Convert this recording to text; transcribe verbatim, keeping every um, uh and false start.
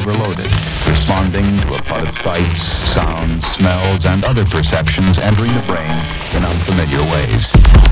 overloaded, responding to a flood of sights, sounds, smells, and other perceptions entering the brain in unfamiliar ways.